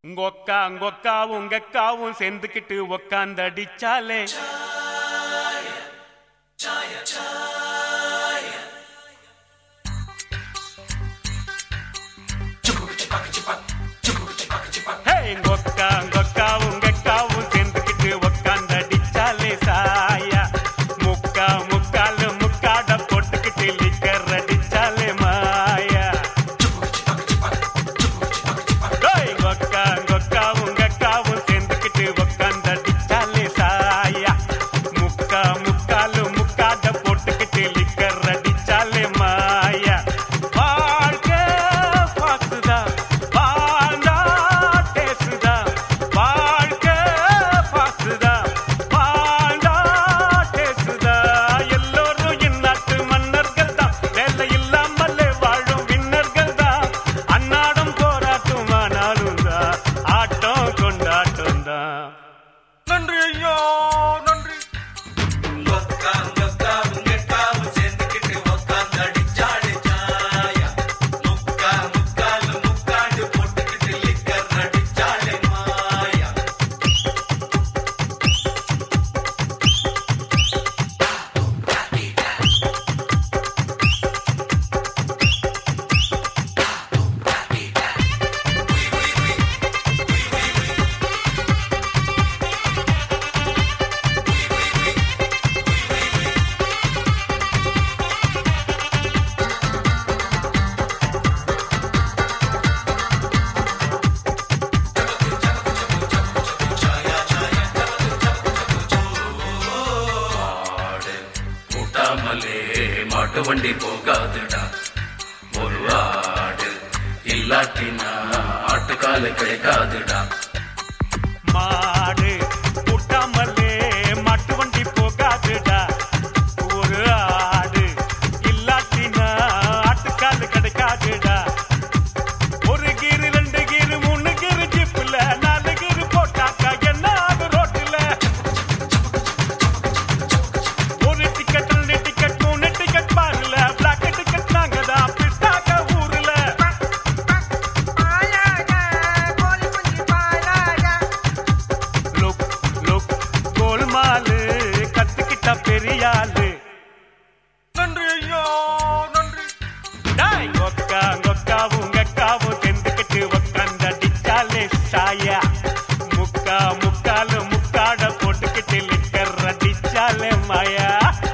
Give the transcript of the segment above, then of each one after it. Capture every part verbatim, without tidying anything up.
உங்கொக்கா உங்கொக்காவும் உங்கக்காவும் சேர்ந்துக்கிட்டு உக்காந்தடிச்சாலே உங்கொக்கா உங்கொக்காவும் உங்கக்காவும் சேர்ந்துக்கிட்டு உக்காந்தடிச்சாலே சாயா முக்கா முக்காலு முக்காட போட்டுக்கிட்டு லிக்கர் அடிச்சாலே மாயா உங்கொக்கா உங்கொக்காவும் உங்கக்காவும் சேர்ந்துக்கிட்டு உக்காந்தடிச்சாலே சாயா முக்கா முக்காலு முக்காட போட்டுக்கிட்டு லிக்கர் அடிச்சாலே மாயா வாழ்க்கை பார்த்துதான் வாழ்ந்தா பேசுதான் வாழ்க்கை பார்த்துதான் வாழ்ந்தா பேசுதான் எல்லோரும் இந்நாட்டு மன்னர்கள் தான் வேலை இல்லாமலே வாழும் விண்ணர்கள் தான் அன்னாடம் போராட்டும் ஆனாலும் தான் ஆட்டம் கொண்டாட்டம் தான். நன்றி ஐயா நன்றி. மாட்டு வண்டி போகாதுடா ஒரு ஆடு இல்லாட்டினா ஆட்டுக்கால கிடைக்காதுடா. மாடு கூட்டாமலே மாட்டு வண்டி போகாதுடா ஒரு ஆடு இல்லாட்டினா ஆட்டுக்காலு கிடைக்காதுடா. ஒரு கீரு ரெண்டு கீரு மூணு கீரு ஜிப்புல நாலு கீரு போட்டாக்கா என்ன ஆகு ரோட்டுல. ஒரு டிக்கெட் ரெண்டு டிக்கெட் மூணு டிக்கெட் பாருல பிளாக் டிக்கெட் நாங்க தான் பிட்டாக்க ஊர்ல. லுக் லுக் கோல்மாலு கத்துக்கிட்ட பெரியாளு. நன்றி ஐயா நன்றி. டாய் கொக்கா கொக்காவும் உங்கக்காவும் சேர்ந்துக்கிட்டு உக்காந்தடிச்சாலே சாயா முக்கா முக்காலு முக்காட போட்டுக்கிட்டு லிக்கர் அடிச்சாலே மாயா.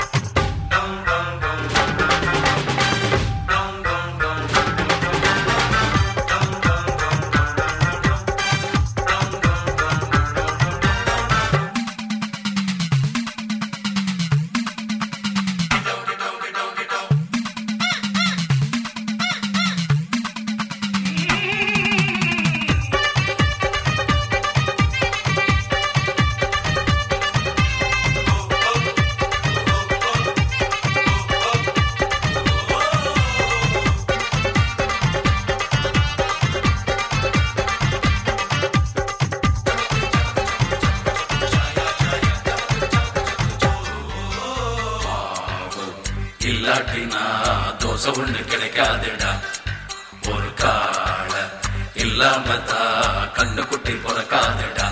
இல்லாட்டினா தோசை ஒண்ணு கிடைக்காதுடா ஒரு கால இல்லாமத்தா கண்ணு குட்டி பிறக்காதுடா.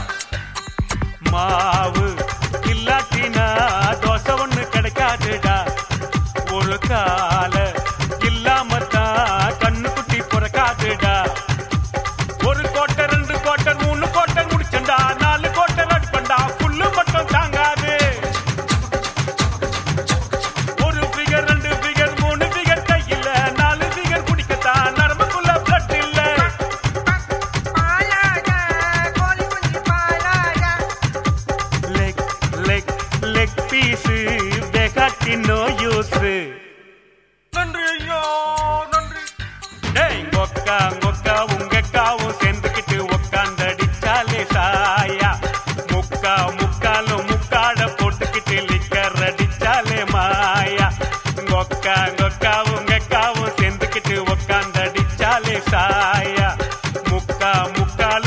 மாவு இல்லாட்டினா தோசை ஒண்ணு கிடைக்காதுடா ஒரு கால இல்லாமத்தான் கண்ணு குட்டி பிறக்காதுடா. ஒரு கோட்டை ரெண்டு கோட்டை மூணு கோட்டை முடிச்சண்டா நாலு கோட்டை அடிப்பண்டா புல்லு மட்டும் தாங்காது. ஒரு ஃபிகர் ரெண்டு ஃபிகர் மூணு ஃபிகர் கையில நாலு ஃபிகர் குடிக்கத்தான் நரம்புக்குள்ள பிளட் இல்ல. லெக் லெக் லெக் பீஸு வெகாட்டி நோ யூஸ். நன்றி ஐயா நன்றி. டேய் கொக்கா கொக்கா உங்கக்காவும் சேர்ந்துக்கிட்டு உக்காந்தடிச்சாலே சாயா முக்கா முக்காலும் முக்காட போட்டுக்கிட்டு லிக்கர் அடிச்சாலே மாயா. கொக்கா கொக்காவும் உங்கக்காவும் சேர்ந்துக்கிட்டு உக்காந்தடிச்சாலே சாயா முக்கா முக்காலும்